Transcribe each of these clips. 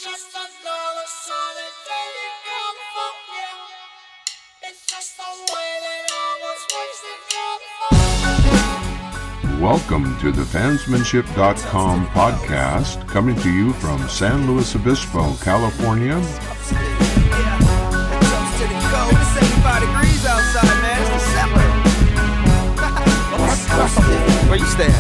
just another sunny day in California. It's just the way that I was raised in California. Welcome to the Fansmanship.com podcast, coming to you from San Luis Obispo, California. It's up to the cold. It's 85 degrees outside, man. It's December. Where you stand?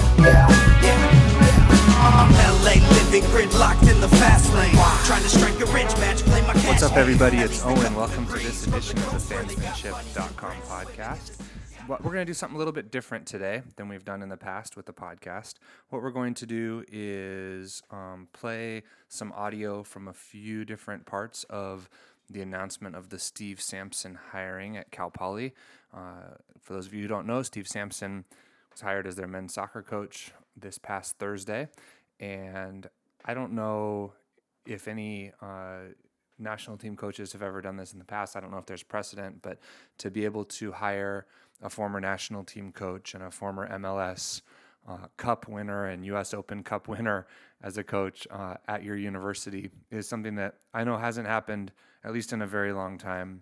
LA living gridlocked in the fast lane. Trying to strike a rich match, play my cash. What's up, everybody? It's Owen. Welcome to this edition of the Fansmanship.com podcast. We're going to do something a little bit different today than we've done in the past with the podcast. What we're going to do is play some audio from a few different parts of the announcement of the Steve Sampson hiring at Cal Poly. For those of you who don't know, Steve Sampson was hired as their men's soccer coach this past Thursday. And I don't know if any national team coaches have ever done this in the past. I don't know if there's precedent, but to be able to hire a former national team coach and a former MLS Cup winner and U.S. Open Cup winner as a coach at your university is something that I know hasn't happened, at least in a very long time,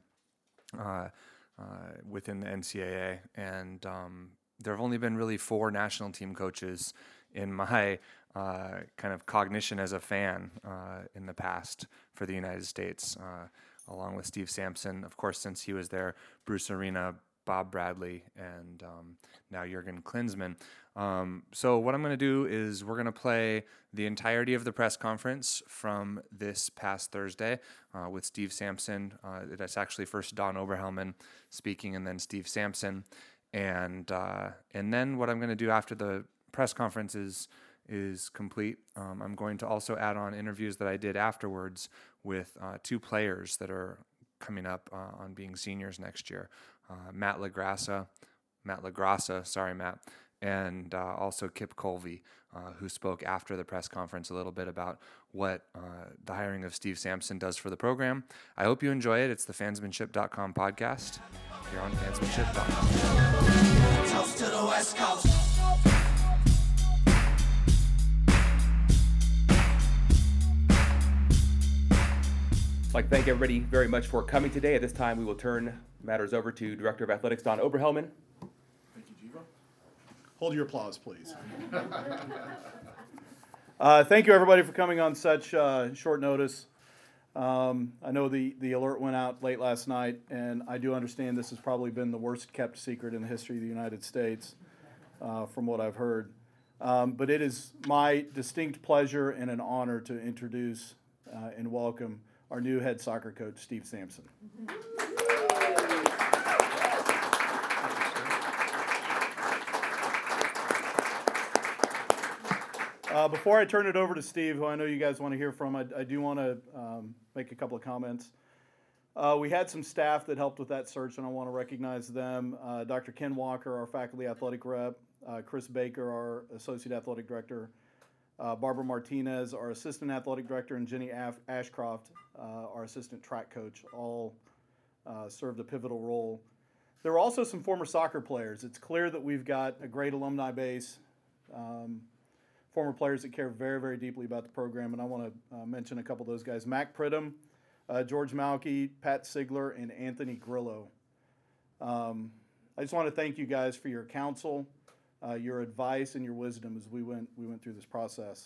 within the NCAA. And there have only been really 4 national team coaches in my kind of cognition as a fan in the past for the United States, along with Steve Sampson, of course, since he was there, Bruce Arena, Bob Bradley, and now Jurgen Klinsmann. So what I'm going to do is we're going to play the entirety of the press conference from this past Thursday with Steve Sampson. That's actually first Don Oberhelman speaking and then Steve Sampson. And then what I'm going to do after the press conference is complete, I'm going to also add on interviews that I did afterwards with 2 players that are coming up on being seniors next year. Matt LaGrassa, and also Kip Colvey, who spoke after the press conference a little bit about what the hiring of Steve Sampson does for the program. I hope you enjoy it. It's the Fansmanship.com podcast here on Fansmanship.com. Toast to the West Coast. I'd like to thank everybody very much for coming today. At this time, we will turn matters over to Director of Athletics, Don Oberhelman. Thank you, Jiva. Hold your applause, please. Thank you, everybody, for coming on such short notice. I know the alert went out late last night, and I do understand this has probably been the worst kept secret in the history of the United States, from what I've heard. But it is my distinct pleasure and an honor to introduce and welcome our new head soccer coach, Steve Sampson. Before I turn it over to Steve, who I know you guys want to hear from, I do want to make a couple of comments. We had some staff that helped with that search, and I want to recognize them. Dr. Ken Walker, our faculty athletic rep, Chris Baker, our associate athletic director, Barbara Martinez, our assistant athletic director, and Jenny Ashcroft, our assistant track coach, all served a pivotal role. There were also some former soccer players. It's clear that we've got a great alumni base, former players that care very, very deeply about the program, and I want to mention a couple of those guys. Mac Pridham, George Malky, Pat Sigler, and Anthony Grillo. I just want to thank you guys for your counsel, your advice, and your wisdom as we went through this process.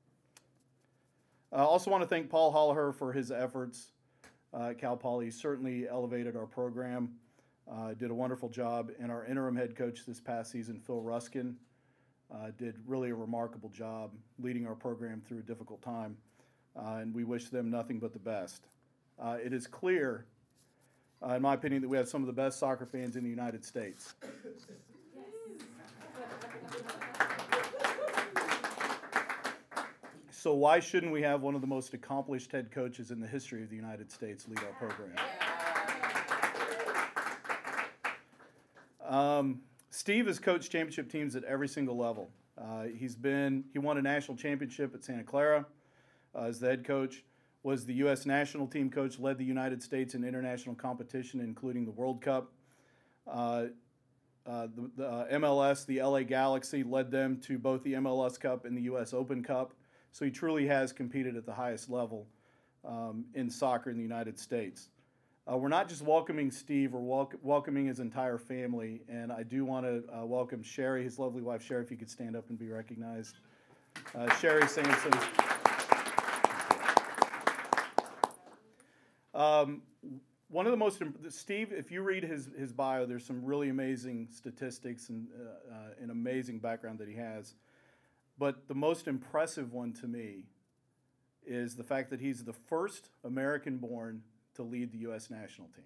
I also want to thank Paul Holliher for his efforts at Cal Poly. He certainly elevated our program, did a wonderful job, and our interim head coach this past season, Phil Ruskin, did really a remarkable job leading our program through a difficult time, and we wish them nothing but the best. It is clear, in my opinion, that we have some of the best soccer fans in the United States. So why shouldn't we have one of the most accomplished head coaches in the history of the United States lead our program? Steve has coached championship teams at every single level. He won a national championship at Santa Clara as the head coach, was the U.S. national team coach, led the United States in international competition, including the World Cup. The MLS, the LA Galaxy, led them to both the MLS Cup and the U.S. Open Cup. So he truly has competed at the highest level. in soccer in the United States. We're not just welcoming Steve, we're welcoming his entire family, and I do want to welcome Sherry, his lovely wife, Sherry, if you could stand up and be recognized. Sherry Sampson. One of the most, Steve, if you read his bio, there's some really amazing statistics and an amazing background that he has. But the most impressive one to me is the fact that he's the first American-born to lead the U.S. national team.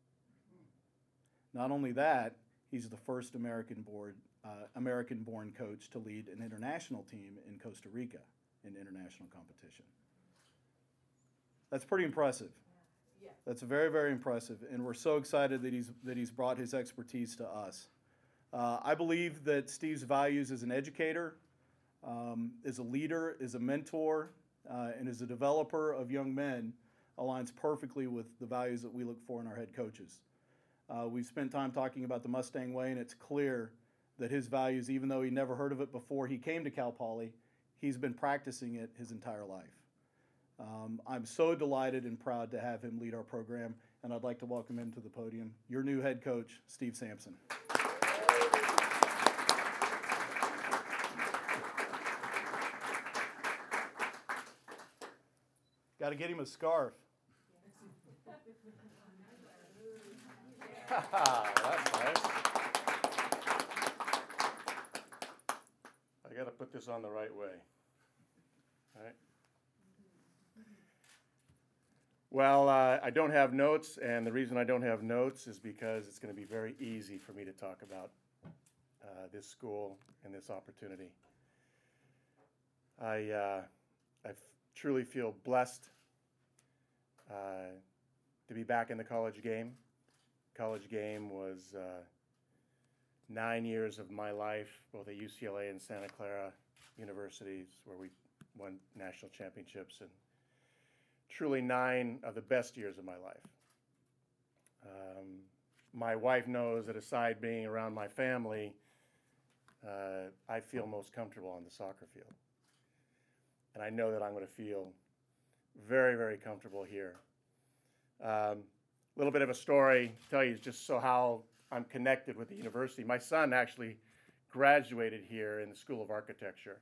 Not only that, he's the first American-born coach to lead an international team in Costa Rica in international competition. That's pretty impressive. That's very, very impressive, and we're so excited that he's brought his expertise to us. I believe that Steve's values as an educator, as a leader, as a mentor, and as a developer of young men aligns perfectly with the values that we look for in our head coaches. We've spent time talking about the Mustang Way, and it's clear that his values, even though he never heard of it before he came to Cal Poly, he's been practicing it his entire life. I'm so delighted and proud to have him lead our program, and I'd like to welcome him to the podium, your new head coach, Steve Sampson. Got to get him a scarf. That's nice. I got to put this on the right way. All right. Well, I don't have notes, and the reason I don't have notes is because it's going to be very easy for me to talk about this school and this opportunity. I truly feel blessed to be back in the college game. College game was 9 years of my life, both at UCLA and Santa Clara universities, where we won national championships, and truly 9 of the best years of my life. My wife knows that aside being around my family, I feel most comfortable on the soccer field. And I know that I'm going to feel very, very comfortable here. A little bit of a story to tell you just so how I'm connected with the university. My son actually graduated here in the School of Architecture.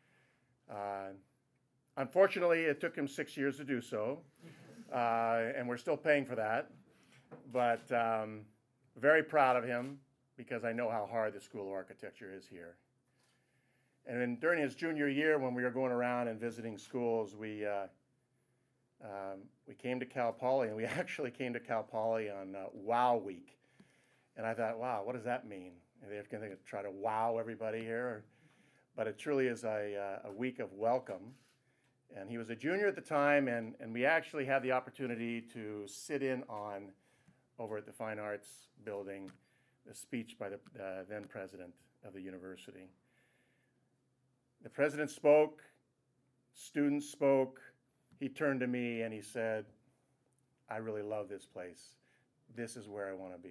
Unfortunately, it took him 6 years to do so, and we're still paying for that. But very proud of him because I know how hard the School of Architecture is here. And then during his junior year, when we were going around and visiting schools, we came to Cal Poly, and we actually came to Cal Poly on Wow Week. And I thought, wow, what does that mean? Are they going to try to wow everybody here? But it truly is a week of welcome. And he was a junior at the time, and we actually had the opportunity to sit in on, over at the Fine Arts Building, the speech by the then president of the university. The president spoke, students spoke. He turned to me and he said, I really love this place. This is where I want to be.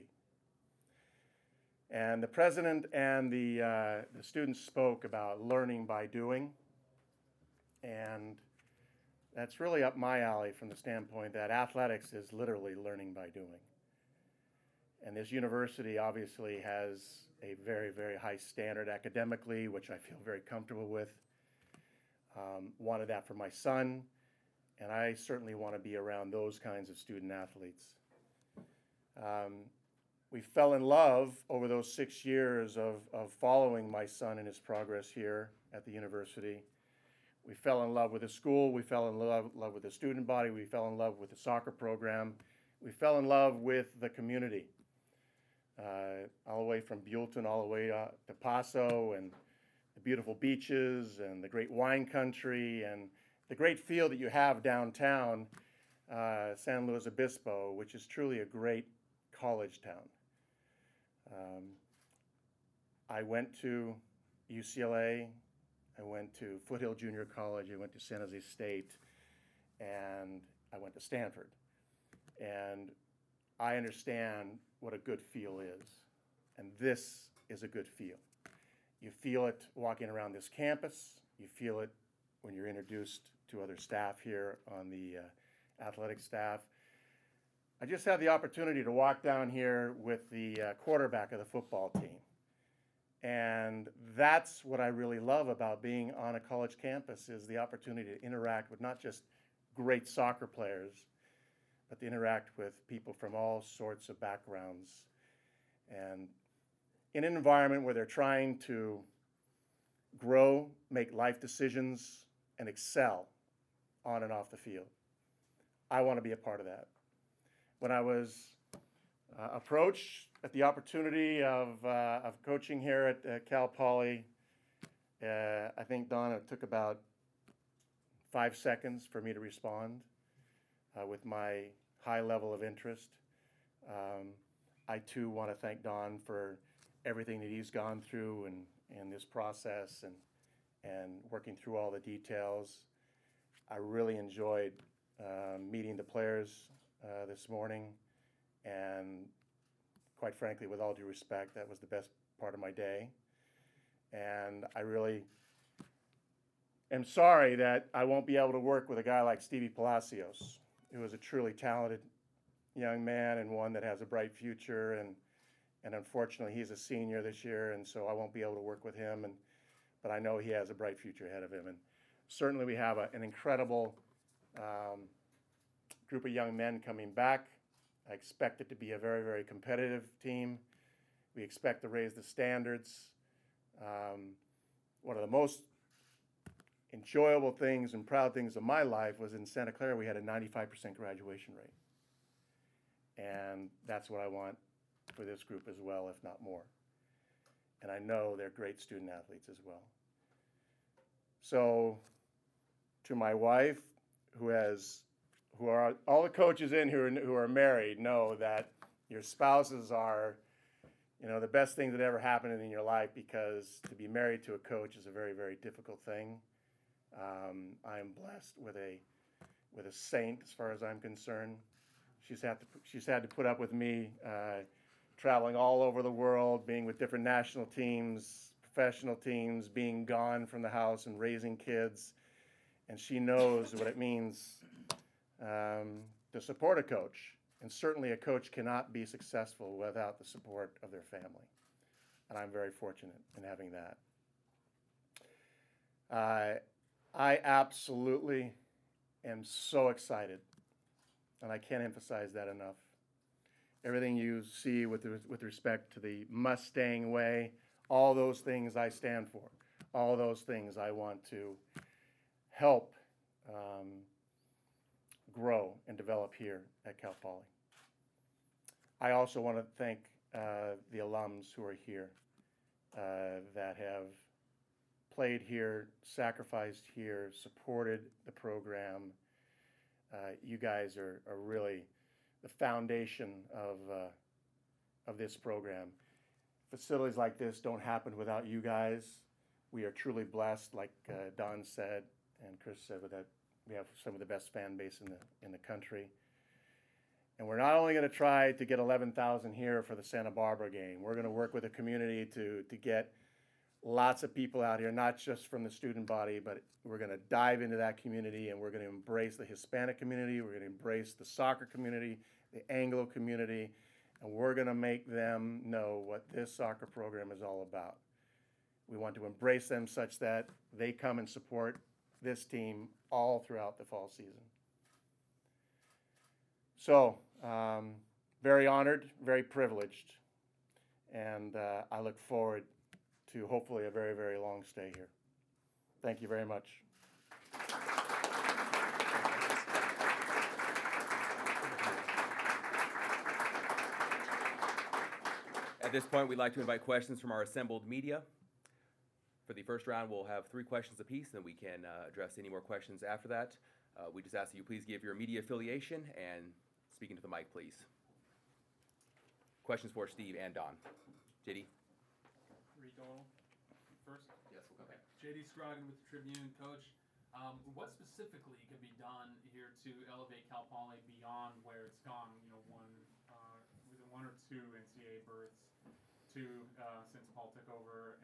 And the president and the students spoke about learning by doing. And that's really up my alley from the standpoint that athletics is literally learning by doing. And this university obviously has a very, very high standard academically, which I feel very comfortable with. Wanted that for my son, and I certainly want to be around those kinds of student athletes. We fell in love over those 6 years of following my son and his progress here at the university. We fell in love with the school, we fell in love with the student body, we fell in love with the soccer program, we fell in love with the community. All the way from Buellton all the way to Paso, and the beautiful beaches and the great wine country and the great feel that you have downtown, San Luis Obispo, which is truly a great college town. I went to UCLA, I went to Foothill Junior College, I went to San Jose State, and I went to Stanford. And I understand what a good feel is, and this is a good feel. You feel it walking around this campus, you feel it when you're introduced to other staff here on the athletic staff. I just had the opportunity to walk down here with the quarterback of the football team. And that's what I really love about being on a college campus is the opportunity to interact with not just great soccer players, but to interact with people from all sorts of backgrounds. And in an environment where they're trying to grow, make life decisions, and excel on and off the field. I want to be a part of that. When I was approached at the opportunity of coaching here at Cal Poly, I think, Don, it took about 5 seconds for me to respond with my high level of interest. I too want to thank Don for everything that he's gone through in this process and working through all the details. I really enjoyed meeting the players this morning, and quite frankly, with all due respect, that was the best part of my day. And I really am sorry that I won't be able to work with a guy like Stevie Palacios, who is a truly talented young man and one that has a bright future. And unfortunately, he's a senior this year, and so I won't be able to work with him. But I know he has a bright future ahead of him. And certainly, we have an incredible group of young men coming back. I expect it to be a very, very competitive team. We expect to raise the standards. One of the most enjoyable things and proud things of my life was in Santa Clara, we had a 95% graduation rate. And that's what I want for this group as well, if not more. And I know they're great student athletes as well. So to my wife, who are all the coaches in who are married know that your spouses are, the best thing that ever happened in your life, because to be married to a coach is a very, very difficult thing. I am blessed with a saint as far as I'm concerned. She's had to put up with me traveling all over the world, being with different national teams, professional teams, being gone from the house and raising kids. And she knows what it means to support a coach. And certainly a coach cannot be successful without the support of their family. And I'm very fortunate in having that. I absolutely am so excited, and I can't emphasize that enough. Everything you see with respect to the Mustang way, all those things I stand for. All those things I want to help grow and develop here at Cal Poly. I also want to thank the alums who are here that have played here, sacrificed here, supported the program. You guys are really the foundation of this program. Facilities like this don't happen without you guys. We are truly blessed, like Don said and Chris said, that we have some of the best fan base in the country. And we're not only going to try to get 11,000 here for the Santa Barbara game. We're going to work with the community to get lots of people out here, not just from the student body, but we're going to dive into that community, and we're going to embrace the Hispanic community. We're going to embrace the soccer community, the Anglo community, and we're going to make them know what this soccer program is all about. We want to embrace them such that they come and support this team all throughout the fall season. So, very honored, very privileged, and I look forward to hopefully a very, very long stay here. Thank you very much. At this point, we'd like to invite questions from our assembled media. For the first round, we'll have 3 questions apiece, and then we can address any more questions after that. We just ask that you please give your media affiliation and speak into the mic, please. Questions for Steve and Don. JD? Rico first. Yes, we'll go back. JD Scroggin with the Tribune. Coach, what specifically could be done here to elevate Cal Poly beyond where it's gone? One or two NCAA berths, since Paul took over,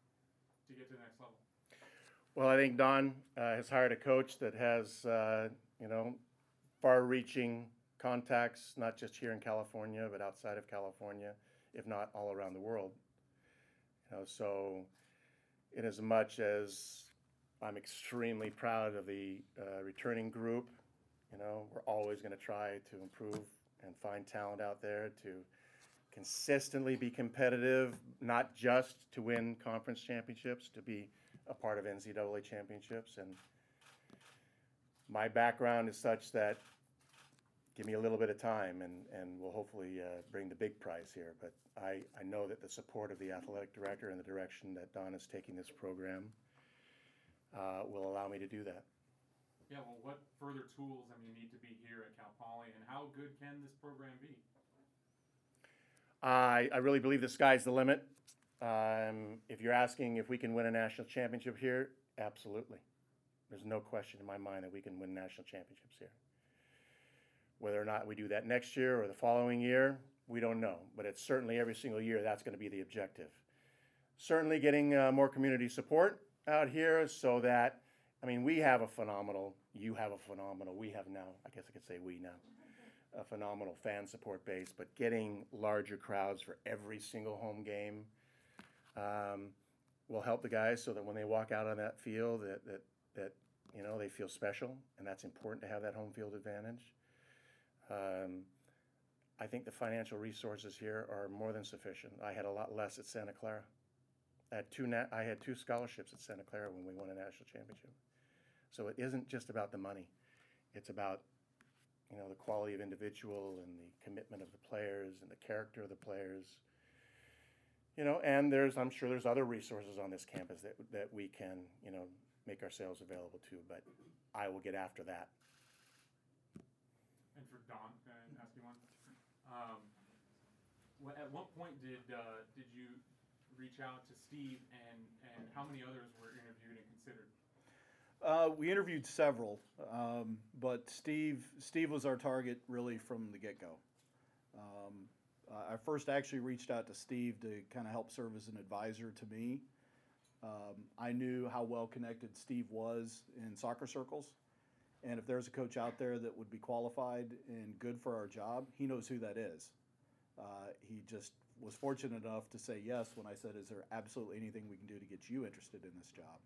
to get to the next level. Well, I think Don has hired a coach that has far-reaching contacts, not just here in California, but outside of California, if not all around the world. So in as much as I'm extremely proud of the returning group, we're always going to try to improve and find talent out there to consistently be competitive, not just to win conference championships, to be a part of NCAA championships. And my background is such that give me a little bit of time and we'll hopefully bring the big prize here. But I know that the support of the athletic director and the direction that Don is taking this program will allow me to do that. Yeah, well, what further tools, need to be here at Cal Poly, and how good can this program be? I really believe the sky's the limit. If you're asking if we can win a national championship here, absolutely. There's no question in my mind that we can win national championships here. Whether or not we do that next year or the following year, we don't know. But it's certainly every single year that's going to be the objective. Certainly getting more community support out here so that, we have a phenomenal, you have a phenomenal, we have now, I guess I could say we now, a phenomenal fan support base, but getting larger crowds for every single home game will help the guys so that when they walk out on that field that they feel special, and that's important to have that home field advantage. I think the financial resources here are more than sufficient. I had a lot less at Santa Clara. I had two scholarships at Santa Clara when we won a national championship. So it isn't just about the money. It's about the quality of individual and the commitment of the players and the character of the players. And I'm sure there's other resources on this campus that we can, make ourselves available to, but I will get after that. And for Don, can I ask you one? At what point did you reach out to Steve, and how many others were interviewed and considered? We interviewed several, but Steve was our target really from the get-go. I first actually reached out to Steve to kind of help serve as an advisor to me. I knew how well connected Steve was in soccer circles, and if there's a coach out there that would be qualified and good for our job, he knows who that is. He just was fortunate enough to say yes when I said, is there absolutely anything we can do to get you interested in this job?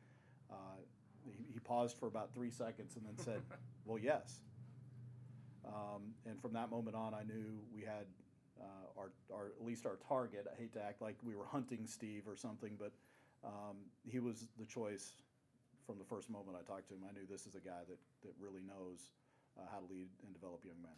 He paused for about 3 seconds and then said, well, yes. And from that moment on, I knew we had our at least our target. I hate to act like we were hunting Steve or something, but he was the choice from the first moment I talked to him. I knew this is a guy that really knows how to lead and develop young men.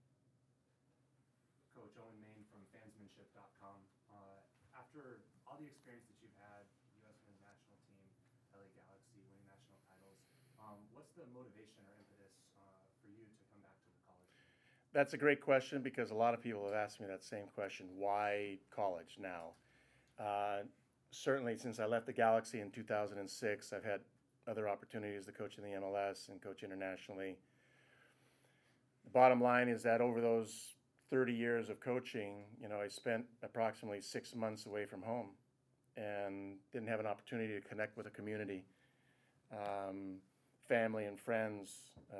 Coach Owen Main from fansmanship.com. After all the experience that you've had, U.S. Men's National Team, LA Galaxy, winning national titles, what's the motivation or impetus for you to come back to the college? That's a great question because a lot of people have asked me that same question. Why college now? Certainly since I left the Galaxy in 2006, I've had other opportunities to coach in the MLS and coach internationally. The bottom line is that over those 30 years of coaching, I spent approximately 6 months away from home and didn't have an opportunity to connect with a community, family and friends.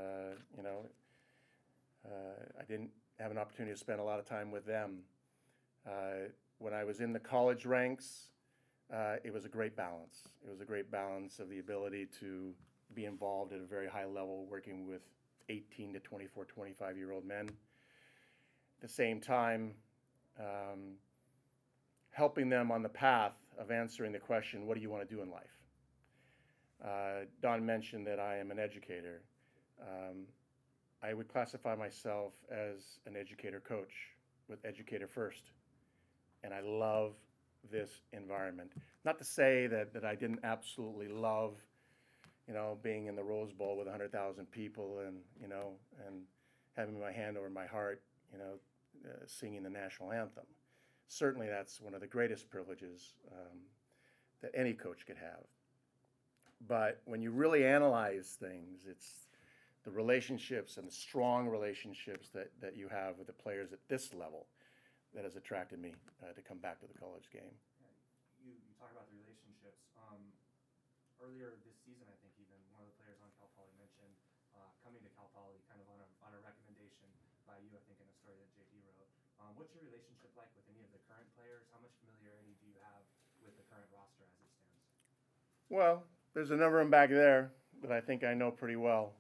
I didn't have an opportunity to spend a lot of time with them. When I was in the college ranks, it was a great balance. It was a great balance of the ability to be involved at a very high level, working with 18 to 24, 25-year-old men. At the same time, helping them on the path of answering the question, what do you want to do in life? Don mentioned that I am an educator. I would classify myself as an educator coach with educator first. And I love this environment. Not to say that I didn't absolutely love, being in the Rose Bowl with 100,000 people and having my hand over my heart, singing the national anthem. Certainly that's one of the greatest privileges that any coach could have. But when you really analyze things, it's the relationships and the strong relationships that you have with the players at this level that has attracted me to come back to the college game. You talk about the relationships. Earlier this season, I think even one of the players on Cal Poly mentioned coming to Cal story that JD wrote. What's your relationship like with any of the current players? How much familiarity do you have with the current roster as it stands? Well, there's a number of them back there that I think I know pretty well.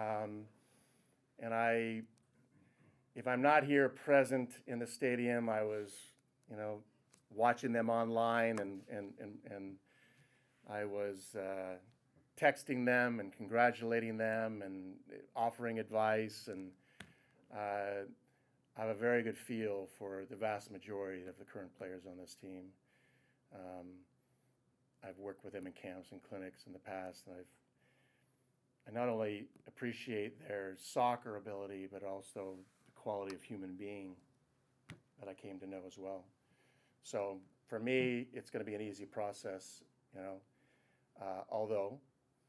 And if I'm not here present in the stadium, I was, watching them online and I was texting them and congratulating them and offering advice. And I have a very good feel for the vast majority of the current players on this team. I've worked with them in camps and clinics in the past, and I not only appreciate their soccer ability, but also the quality of human being that I came to know as well. So for me, it's going to be an easy process, although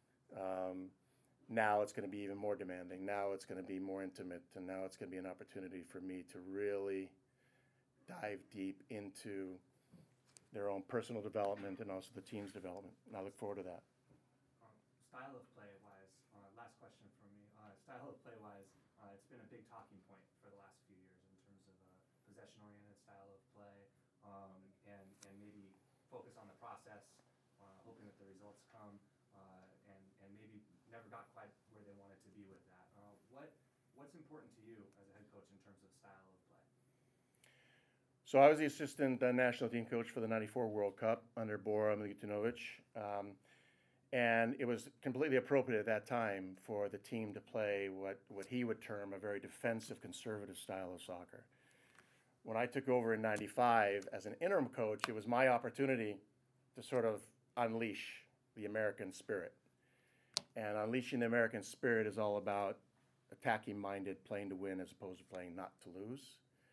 now it's going to be even more demanding. Now it's going to be more intimate, and now it's going to be an opportunity for me to really dive deep into their own personal development and also the team's development. And I look forward to that. Style of play-wise, last question from me. Style of play-wise, it's been a big talking point for the last few years in terms of possession-oriented style of play, and maybe focus on the process, hoping that the results come, and maybe never got quite where they wanted to be with that. What's important to you as a head coach in terms of style of play? So I was the assistant national team coach for the '94 World Cup under Bora Milutinovic. And it was completely appropriate at that time for the team to play what he would term a very defensive, conservative style of soccer. When I took over in '95 as an interim coach, it was my opportunity to sort of unleash the American spirit. And unleashing the American spirit is all about attacking-minded, playing to win as opposed to playing not to lose.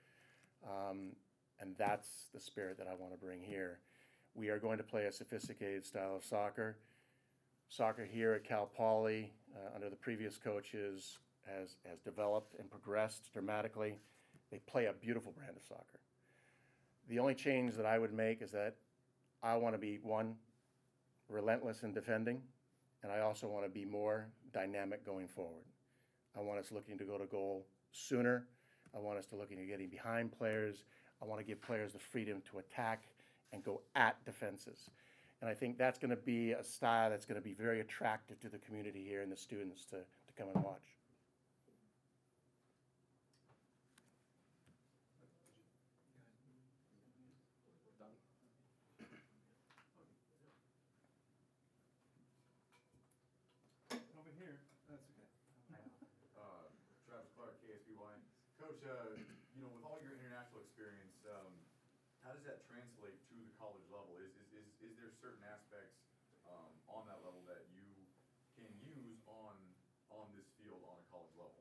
And that's the spirit that I want to bring here. We are going to play a sophisticated style of soccer. Soccer here at Cal Poly, under the previous coaches, has developed and progressed dramatically. They play a beautiful brand of soccer. The only change that I would make is that I want to be, one, relentless in defending, and I also want to be more dynamic going forward. I want us looking to go to goal sooner. I want us to looking at getting behind players. I want to give players the freedom to attack and go at defenses. And I think that's going to be a style that's going to be very attractive to the community here and the students to come and watch. Over here. That's okay. Travis Clark, KSBY. Coach, with all your international experience, how does that translate to the college level? Is there certain aspects on that level that you can use on this field on a college level?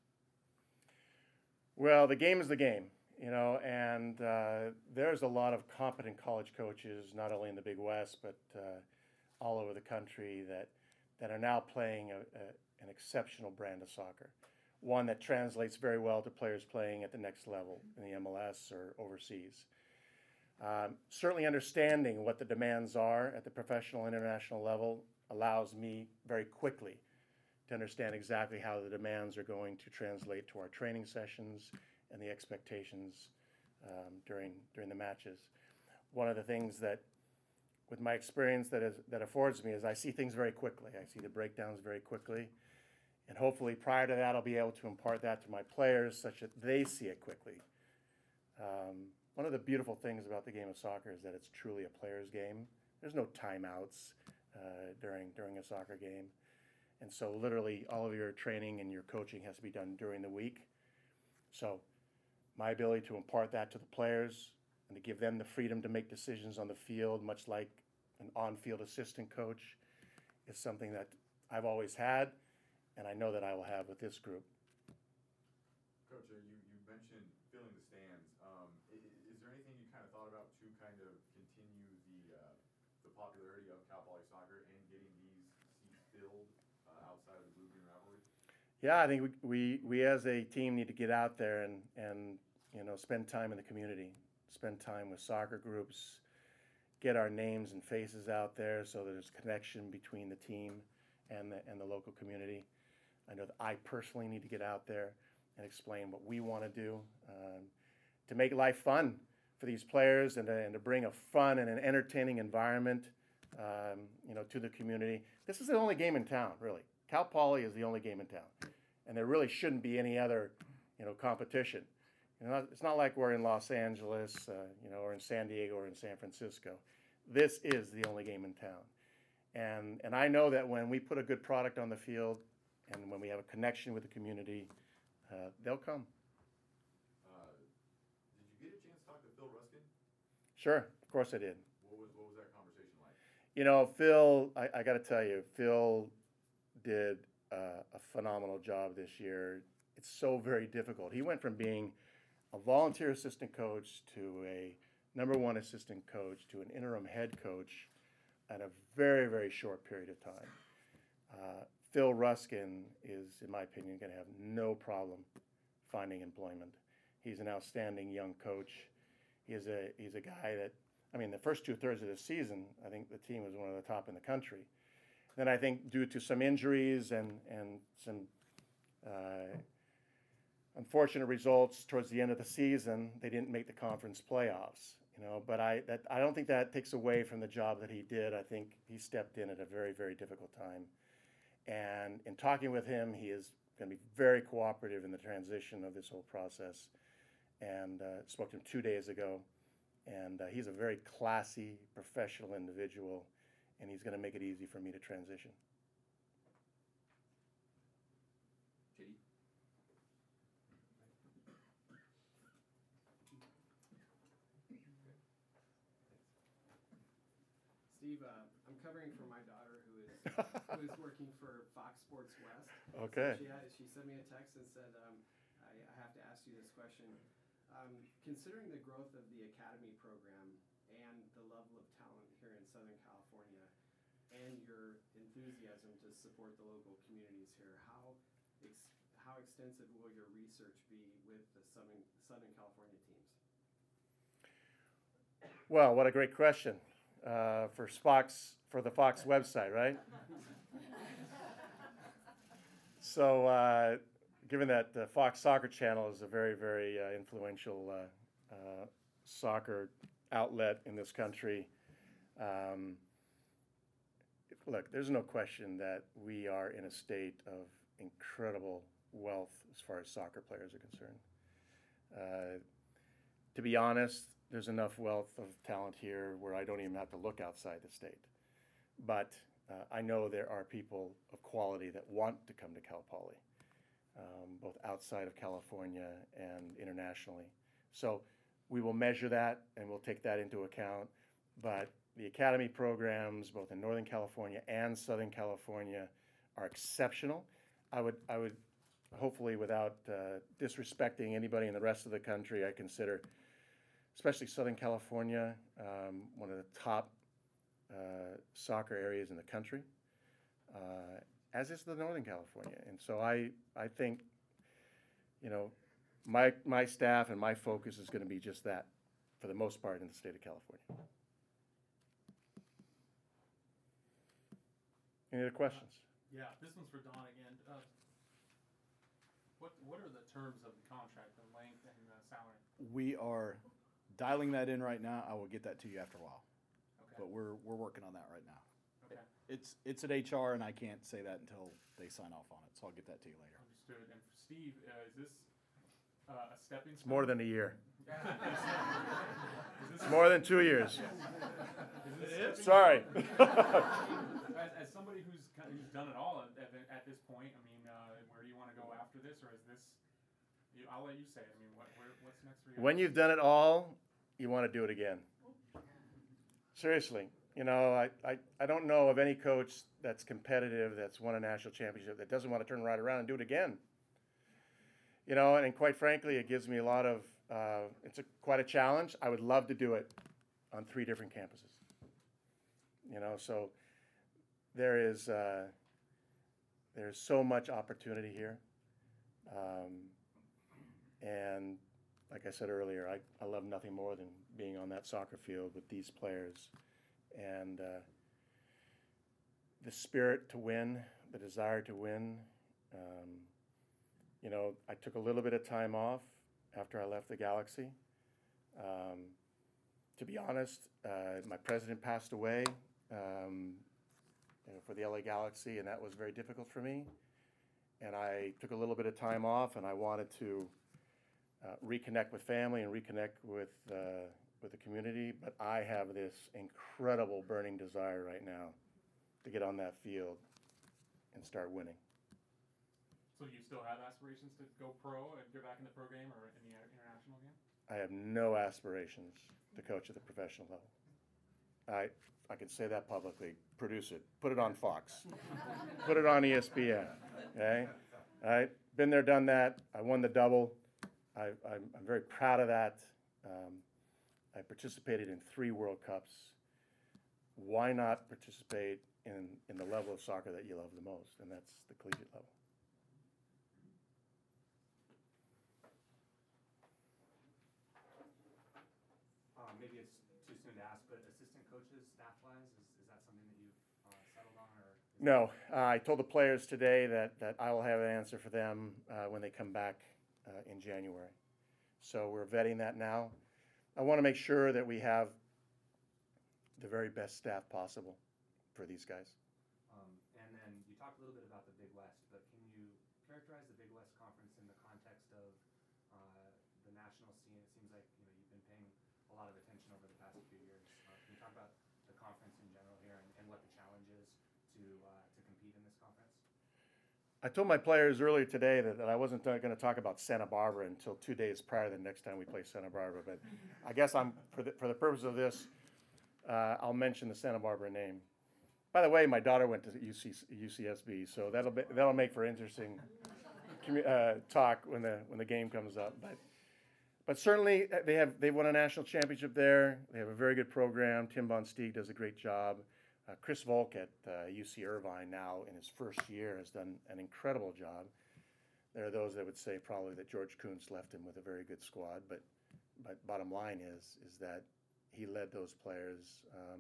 Well, the game is the game, and there's a lot of competent college coaches, not only in the Big West, but all over the country that are now playing an exceptional brand of soccer, one that translates very well to players playing at the next level in the MLS or overseas. Certainly understanding what the demands are at the professional international level allows me very quickly to understand exactly how the demands are going to translate to our training sessions and the expectations during the matches. One of the things that, with my experience, that affords me is I see things very quickly. I see the breakdowns very quickly. And hopefully prior to that, I'll be able to impart that to my players such that they see it quickly. One of the beautiful things about the game of soccer is that it's truly a player's game. There's no timeouts during a soccer game. And so literally all of your training and your coaching has to be done during the week. So my ability to impart that to the players and to give them the freedom to make decisions on the field, much like an on-field assistant coach, is something that I've always had, and I know that I will have with this group. Coach, you mentioned filling the stands. Is there anything you kind of thought about to kind of continue the popularity of Cal Poly soccer and getting these seats filled outside of the Blue Green rivalry? Yeah, I think we as a team need to get out there and spend time in the community, spend time with soccer groups, get our names and faces out there so that there's a connection between the team and the local community. I know that I personally need to get out there and explain what we want to do to make life fun for these players and to bring a fun and an entertaining environment, to the community. This is the only game in town, really. Cal Poly is the only game in town, and there really shouldn't be any other, competition. It's not like we're in Los Angeles, or in San Diego or in San Francisco. This is the only game in town. And I know that when we put a good product on the field and when we have a connection with the community, they'll come. Did you get a chance to talk to Phil Ruskin? Sure, of course I did. What was that conversation like? Phil, I got to tell you, Phil did a phenomenal job this year. It's so very difficult. He went from being a volunteer assistant coach to a #1 assistant coach to an interim head coach in a very, very short period of time. Phil Ruskin is, in my opinion, going to have no problem finding employment. He's an outstanding young coach. He's a guy that, the first 2/3 of the season, I think the team was one of the top in the country. Then I think due to some injuries and some unfortunate results towards the end of the season, they didn't make the conference playoffs. But I don't think that takes away from the job that he did. I think he stepped in at a very, very difficult time. And in talking with him, he is going to be very cooperative in the transition of this whole process. And spoke to him 2 days ago. And he's a very classy, professional individual, and he's going to make it easy for me to transition. JD? Steve, I'm covering for my daughter who is working for Fox Sports West. Okay. So she sent me a text and said, I have to ask you this question. Considering the growth of the academy program and the level of talent here in Southern California and your enthusiasm to support the local communities here, how extensive will your research be with the Southern California teams? Well, what a great question for the Fox website, right? So, given that the Fox Soccer Channel is a very, very influential soccer outlet in this country, look, there's no question that we are in a state of incredible wealth as far as soccer players are concerned. To be honest, there's enough wealth of talent here where I don't even have to look outside the state. But I know there are people of quality that want to come to Cal Poly, both outside of California and internationally. So we will measure that and we'll take that into account. But the academy programs, both in Northern California and Southern California, are exceptional. I would hopefully, without disrespecting anybody in the rest of the country, I consider, especially Southern California, one of the top soccer areas in the country, as is the Northern California. And so I think, my staff and my focus is going to be just that, for the most part, in the state of California. Any other questions? Yeah, this one's for Don again. What are the terms of the contract, the length and the salary? We are dialing that in right now. I will get that to you after a while. Okay. But we're working on that right now. Okay. It's at HR, and I can't say that until they sign off on it. So I'll get that to you later. Understood. And for Steve, is this a stepping stone? It's more than a year. Is this It's more than 2 years. Is this Sorry. as somebody who's done it all at this point, where do you want to go after this, or is this? I'll let you say it. What's next for you? When you've done it all, you want to do it again. Seriously, I don't know of any coach that's competitive, that's won a national championship, that doesn't want to turn right around and do it again. And quite frankly, it gives me a lot of, it's quite a challenge. I would love to do it on 3 different campuses. So there's so much opportunity here. And like I said earlier, I love nothing more than being on that soccer field with these players. And the spirit to win, the desire to win, You know, I took a little bit of time off after I left the Galaxy. To be honest, my president passed away for the LA Galaxy, and that was very difficult for me. And I took a little bit of time off, and I wanted to reconnect with family and reconnect with the community. But I have this incredible burning desire right now to get on that field and start winning. So you still have aspirations to go pro and get back in the pro game or in the international game? I have no aspirations to coach at the professional level. I can say that publicly. Produce it. Put it on Fox. Put it on ESPN. Okay? All right? Been there, done that. I won the double. I'm very proud of that. I participated in 3 World Cups. Why not participate in the level of soccer that you love the most? And that's the collegiate level. Maybe it's too soon to ask, but assistant coaches, staff-wise, is that something that you've settled on? No. I told the players today that I will have an answer for them when they come back in January. So we're vetting that now. I want to make sure that we have the very best staff possible for these guys. And then you talked a little bit about the Big West, but can you characterize the Big West Conference in the context of the national scene? It seems like you've been paying a lot of attention over the past few years. Can you talk about the conference in general here and what the challenge is to compete in this conference? I told my players earlier today that I wasn't going to talk about Santa Barbara until 2 days prior to the next time we play Santa Barbara. But I guess for the purpose of this, I'll mention the Santa Barbara name. By the way, my daughter went to UCSB, so that'll make for interesting talk when the game comes up. But certainly they've won a national championship there. They have a very good program. Tim Von Steeg does a great job. Chris Volk at UC Irvine now in his first year has done an incredible job. There are those that would say probably that George Kuntz left him with a very good squad, but bottom line is that he led those players,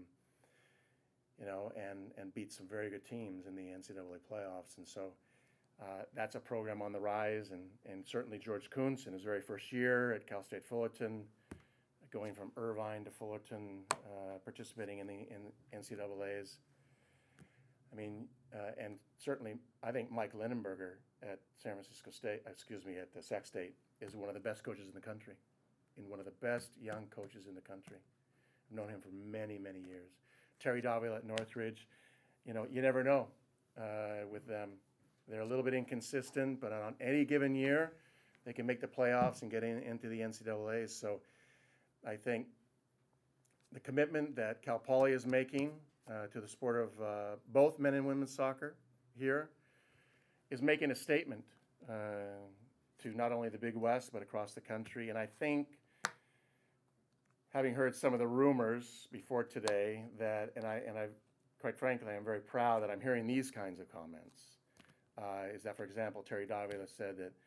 and beat some very good teams in the NCAA playoffs. And so that's a program on the rise, and certainly George Kuntz in his very first year at Cal State Fullerton, going from Irvine to Fullerton, participating in the NCAAs. I mean, and certainly I think Mike Lindenberger at San Francisco State, at Sac State, is one of the best coaches in the country, and one of the best young coaches in the country. I've known him for many, many years. Terry Davila at Northridge, you never know with them. They're a little bit inconsistent, but on any given year, they can make the playoffs and get into the NCAAs. So I think the commitment that Cal Poly is making to the sport of both men and women's soccer here is making a statement to not only the Big West, but across the country. And I think, having heard some of the rumors before today, and I quite frankly, I'm very proud that I'm hearing these kinds of comments, is that, for example, Terry Davila said that,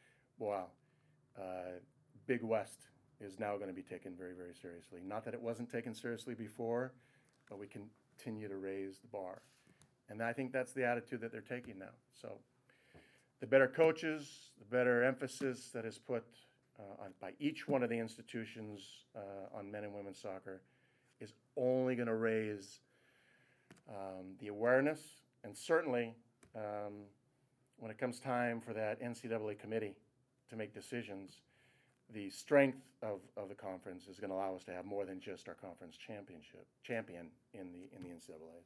Big West is now going to be taken very, very seriously. Not that it wasn't taken seriously before, but we continue to raise the bar. And I think that's the attitude that they're taking now. So the better coaches, the better emphasis that is put by each one of the institutions on men and women's soccer is only going to raise the awareness. And certainly when it comes time for that NCAA committee to make decisions, the strength of the conference is going to allow us to have more than just our conference champion in the NCAAs.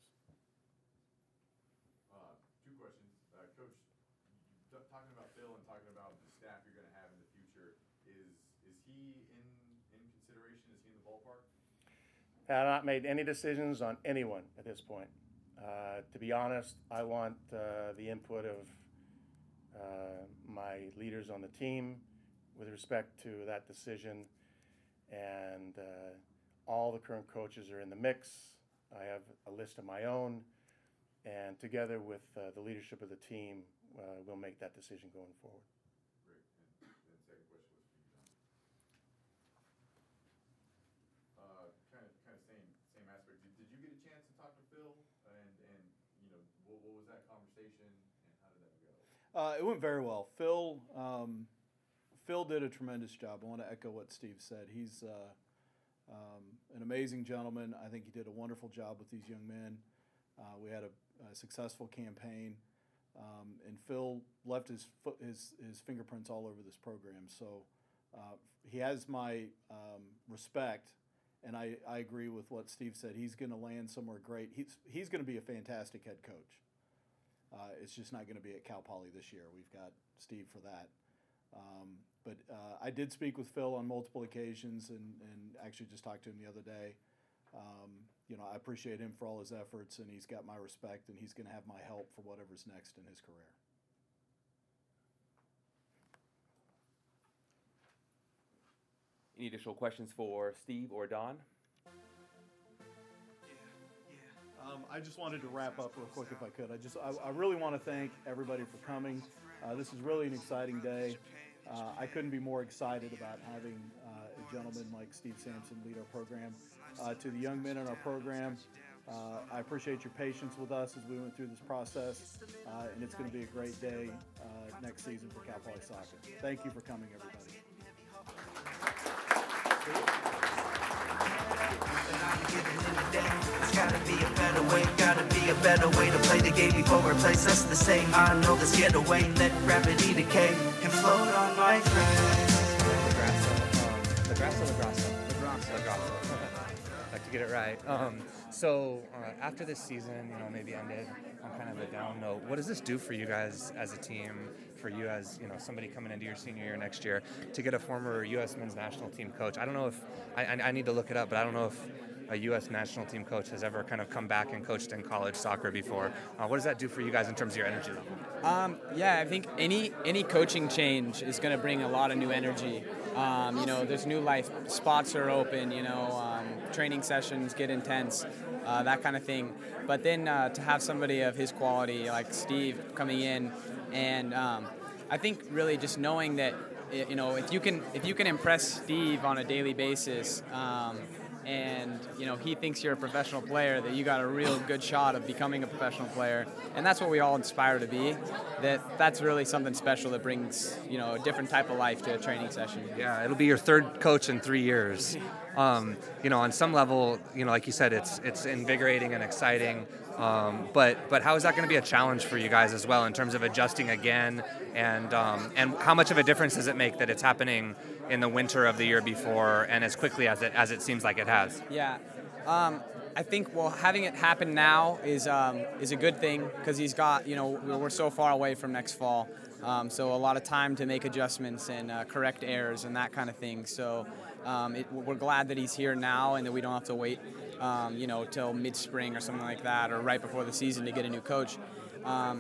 2 questions. Coach, talking about Phil and talking about the staff you're going to have in the future, is he in consideration? Is he in the ballpark? I have not made any decisions on anyone at this point. To be honest, I want the input of my leaders on the team with respect to that decision, and all the current coaches are in the mix. I have a list of my own, and together with the leadership of the team, we'll make that decision going forward. Great. And the second question was for you, John. Kind of same aspect. Did you get a chance to talk to Phil? And what was that conversation, and how did that go? It went very well. Phil did a tremendous job. I want to echo what Steve said. He's an amazing gentleman. I think he did a wonderful job with these young men. We had a successful campaign, and Phil left his fingerprints all over this program. So he has my respect, and I agree with what Steve said. He's going to land somewhere great. He's going to be a fantastic head coach. It's just not going to be at Cal Poly this year. We've got Steve for that. But I did speak with Phil on multiple occasions and actually just talked to him the other day. I appreciate him for all his efforts, and he's got my respect, and he's going to have my help for whatever's next in his career. Any additional questions for Steve or Don? I just wanted to wrap up real quick if I could. I really want to thank everybody for coming. This is really an exciting day. I couldn't be more excited about having a gentleman like Steve Sampson lead our program. To the young men in our program, I appreciate your patience with us as we went through this process, and it's going to be a great day next season for Cal Poly Soccer. Thank you for coming, everybody. It's gotta be a better way to play the game before it plays us the same. I know this getaway, let gravity decay and float on my friend. The Grasso. Like to get it right. So after this season, maybe ended on kind of a down note, what does this do for you guys as a team, for you as, somebody coming into your senior year next year, to get a former U.S. men's national team coach? I don't know if, I need to look it up, but I don't know if a U.S. national team coach has ever kind of come back and coached in college soccer before. What does that do for you guys in terms of your energy level? I think any coaching change is going to bring a lot of new energy. There's new life, spots are open, training sessions get intense, that kind of thing. But then to have somebody of his quality like Steve coming in, and I think really just knowing that if you can impress Steve on a daily basis, and he thinks you're a professional player, that you got a real good shot of becoming a professional player, and that's what we all aspire to be. That's really something special that brings a different type of life to a training session. Yeah, it'll be your third coach in 3 years. On some level, like you said, it's invigorating and exciting. But how is that going to be a challenge for you guys as well in terms of adjusting again, and how much of a difference does it make that it's happening in the winter of the year before and as quickly as it seems like it has? Yeah, I think having it happen now is a good thing, because he's got we're so far away from next fall, so a lot of time to make adjustments and correct errors and that kind of thing. So we're glad that he's here now and that we don't have to wait till mid-spring or something like that, or right before the season to get a new coach. I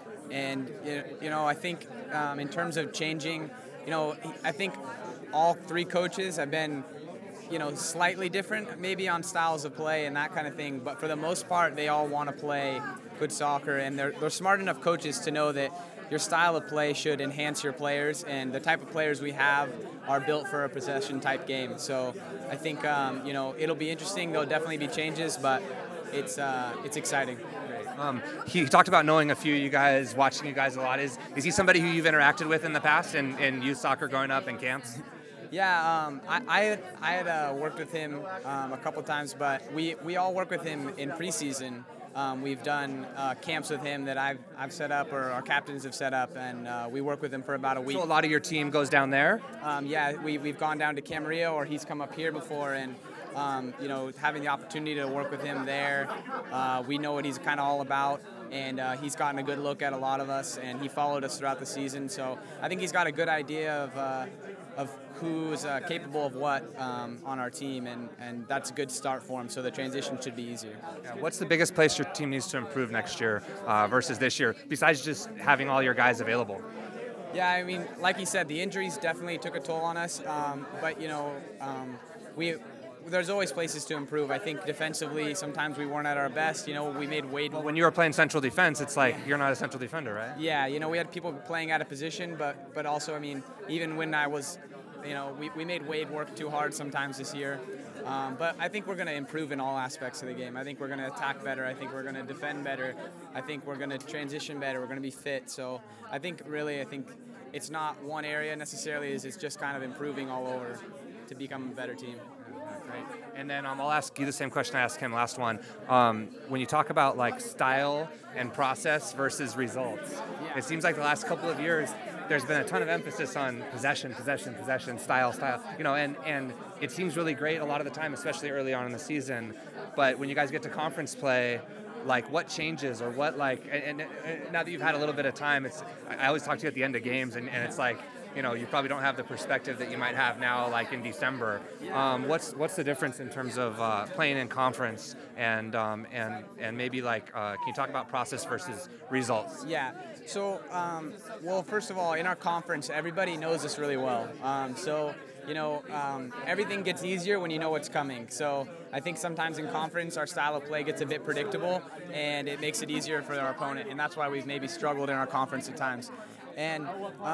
think in terms of changing, I think all three coaches have been, slightly different, maybe on styles of play and that kind of thing. But for the most part, they all want to play good soccer, and they're smart enough coaches to know that your style of play should enhance your players, and the type of players we have are built for a possession type game. So I think it'll be interesting. There'll definitely be changes, but it's exciting. He talked about knowing a few of you guys, watching you guys a lot. Is he somebody who you've interacted with in the past in youth soccer growing up in camps? Yeah, I had worked with him a couple times, but we all work with him in preseason. We've done camps with him that I've set up, or our captains have set up, and we work with him for about a week. So a lot of your team goes down there? We've gone down to Camarillo, or he's come up here before, and having the opportunity to work with him there, we know what he's kind of all about, and he's gotten a good look at a lot of us, and he followed us throughout the season. So I think he's got a good idea of who's capable of what on our team, and that's a good start for him, so the transition should be easier. Yeah, what's the biggest place your team needs to improve next year versus this year, besides just having all your guys available? Yeah, I mean, like you said, the injuries definitely took a toll on us, but there's always places to improve. I think defensively, sometimes we weren't at our best. We made Wade. Well, when you were playing central defense, it's like you're not a central defender, right? Yeah, we had people playing out of position, but also, I mean, even when I was, we made Wade work too hard sometimes this year. But I think we're going to improve in all aspects of the game. I think we're going to attack better. I think we're going to defend better. I think we're going to transition better. We're going to be fit. So I think it's not one area necessarily. It's just kind of improving all over to become a better team. Great. And then I'll ask you the same question I asked him last one. When you talk about like style and process versus results, it seems like the last couple of years there's been a ton of emphasis on possession, style, and it seems really great a lot of the time, especially early on in the season. But when you guys get to conference play, like what changes or what and now that you've had a little bit of time, I always talk to you at the end of games, and it's like, you probably don't have the perspective that you might have now, like in December. What's the difference in terms of playing in conference and maybe can you talk about process versus results? Yeah. So, well, first of all, in our conference, everybody knows us really well. Everything gets easier when you know what's coming. So I think sometimes in conference, our style of play gets a bit predictable, and it makes it easier for our opponent, and that's why we've maybe struggled in our conference at times. And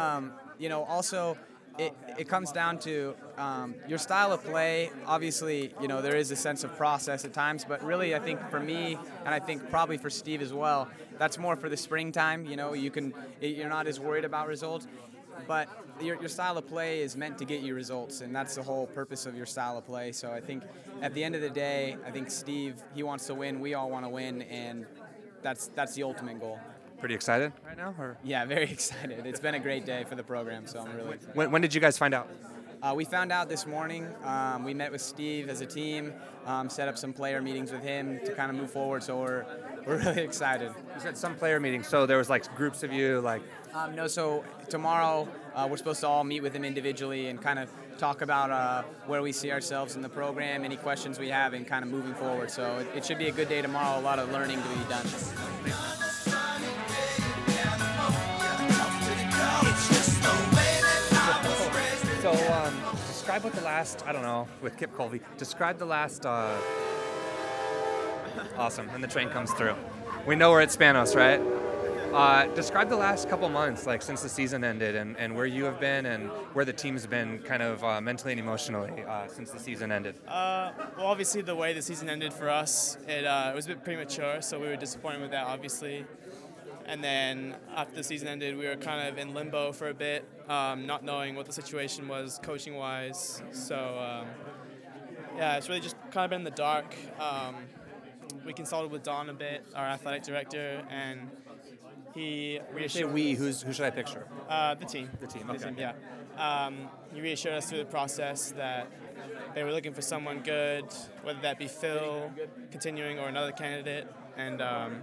also, it comes down to your style of play. Obviously, there is a sense of process at times, but really, I think for me, and I think probably for Steve as well, that's more for the springtime. You're not as worried about results, but your style of play is meant to get you results, and that's the whole purpose of your style of play. So I think at the end of the day, I think Steve, he wants to win, we all want to win, and that's the ultimate goal. Pretty excited right now? Or? Yeah, very excited. It's been a great day for the program, so I'm really excited. When did you guys find out? We found out this morning. We met with Steve as a team, set up some player meetings with him to kind of move forward, so we're really excited. You said some player meetings, so there was groups of you, No, so tomorrow we're supposed to all meet with him individually and kind of talk about where we see ourselves in the program, any questions we have, and kind of moving forward. So it should be a good day tomorrow, a lot of learning to be done. So describe what the last, with Kip Colby, describe the last, awesome, and the train comes through. We know we're at Spanos, right? Describe the last couple months, since the season ended, and where you have been and where the team's been kind of mentally and emotionally since the season ended. Well, obviously the way the season ended for us, it was a bit premature, so we were disappointed with that, obviously. And then after the season ended, we were kind of in limbo for a bit, not knowing what the situation was coaching-wise. So, it's really just kind of been in the dark. We consulted with Don a bit, our athletic director, and he reassured who should I picture? The team. The team, okay. Yeah. He reassured us through the process that they were looking for someone good, whether that be Phil continuing or another candidate. And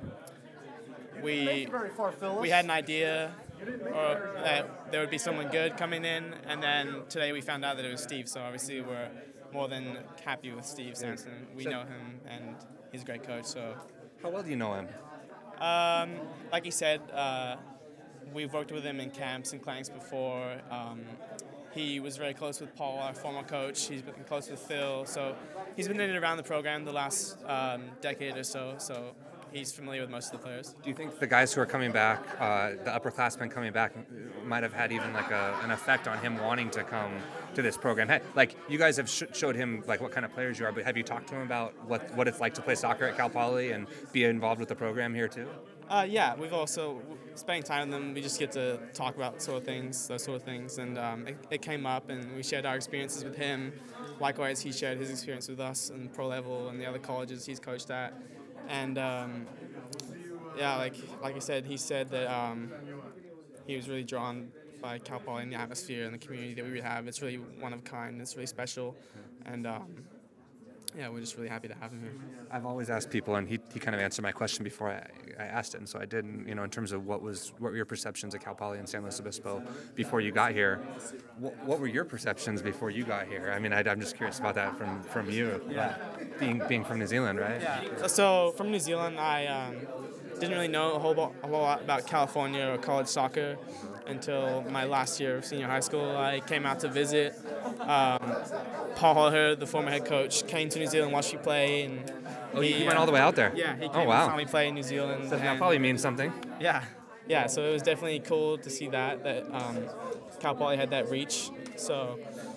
we had an idea that there would be someone good coming in, and then today we found out that it was Steve, so obviously we're more than happy with Steve Sampson. We know him, and he's a great coach. So, how well do you know him? Like he said, we've worked with him in camps and clinics before. He was very close with Paul, our former coach. He's been close with Phil, so he's been in and around the program the last decade or so. So he's familiar with most of the players. Do you think the guys who are coming back, the upperclassmen coming back, might have had even an effect on him wanting to come to this program? You guys have showed him what kind of players you are, but have you talked to him about what it's like to play soccer at Cal Poly and be involved with the program here too? Yeah, we've also spending time with them. We just get to talk about those sort of things, and it came up, and we shared our experiences with him. Likewise, he shared his experience with us in pro level and the other colleges he's coached at. And like I said, he said that he was really drawn by Cal Poly and the atmosphere and the community that we would have. It's really one of a kind. It's really special, and we're just really happy to have him here. I've always asked people, and he kind of answered my question before I asked it, and so I didn't. In terms of what were your perceptions of Cal Poly and San Luis Obispo before you got here? What were your perceptions before you got here? I mean, I'm just curious about that from you. Yeah. Being from New Zealand, right? Yeah. So from New Zealand, I didn't really know a whole lot about California or college soccer until my last year of senior high school. I came out to visit. Paul Holher, the former head coach, came to New Zealand, watched me play, and he went all the way out there. Yeah, he came and saw me play in New Zealand. So that probably means something. Yeah. So it was definitely cool to see that Cal Poly had that reach. So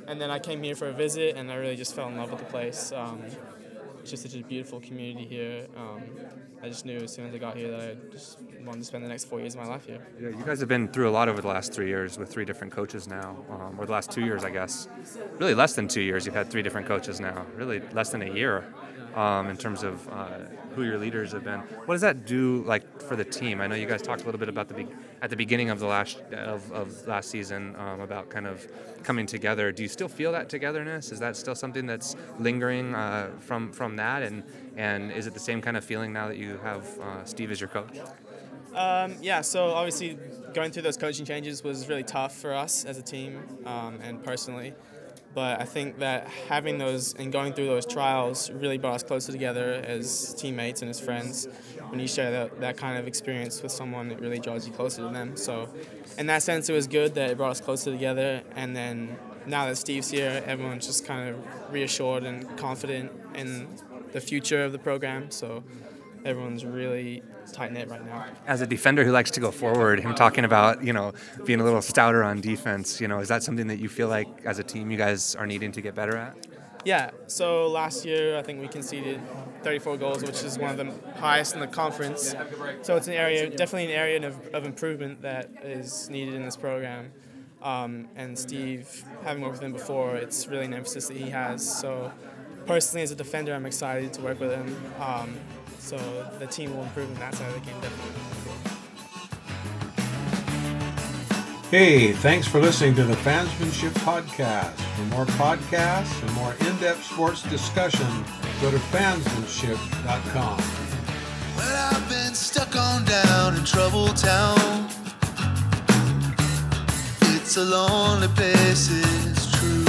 And then I came here for a visit, and I really just fell in love with the place. It's just such a beautiful community here. I just knew as soon as I got here that I just wanted to spend the next 4 years of my life here. Yeah, you guys have been through a lot over the last 3 years with 3 different coaches now, or the last 2 years, I guess. Really less than 2 years, you've had 3 different coaches now. Really less than a year in terms of who your leaders have been. What does that do for the team? I know you guys talked a little bit about at the beginning of the last season about kind of coming together. Do you still feel that togetherness? Is that still something that's lingering from that? And is it the same kind of feeling now that you have Steve as your coach? Yeah, so obviously going through those coaching changes was really tough for us as a team and personally. But I think that having those and going through those trials really brought us closer together as teammates and as friends. When you share that kind of experience with someone, it really draws you closer to them. So in that sense, it was good that it brought us closer together. And then now that Steve's here, everyone's just kind of reassured and confident in the future of the program. So everyone's really tight-knit right now. As a defender who likes to go forward, him talking about, being a little stouter on defense, is that something that you feel like as a team you guys are needing to get better at? Yeah, so last year I think we conceded 34 goals, which is one of the highest in the conference. So it's definitely an area of improvement that is needed in this program. And Steve, having worked with him before, it's really an emphasis that he has. So personally as a defender, I'm excited to work with him. So the team will improve in that side of the game, definitely. Hey, thanks for listening to the Fansmanship Podcast. For more podcasts and more in-depth sports discussion, go to fansmanship.com. Well, I've been stuck on down in Trouble Town. It's a lonely place, it's true.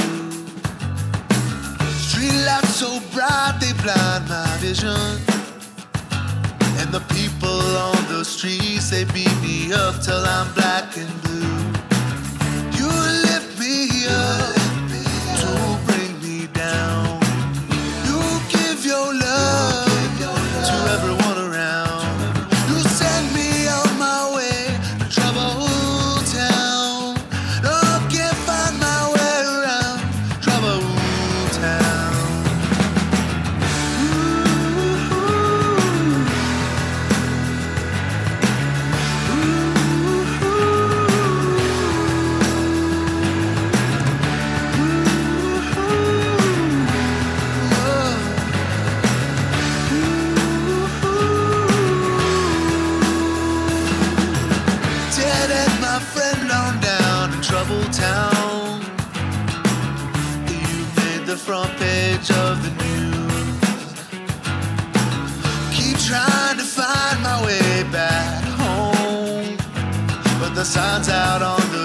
Street lights so bright, they blind my vision. And the people on the streets, they beat me up till I'm black and blue. You lift me up to bring me down. You give your love to everyone around. You send me on my way to Trouble Town. No, I can't find my way around Trouble Town. Town. You made the front page of the news. Keep trying to find my way back home, but the sign's out on the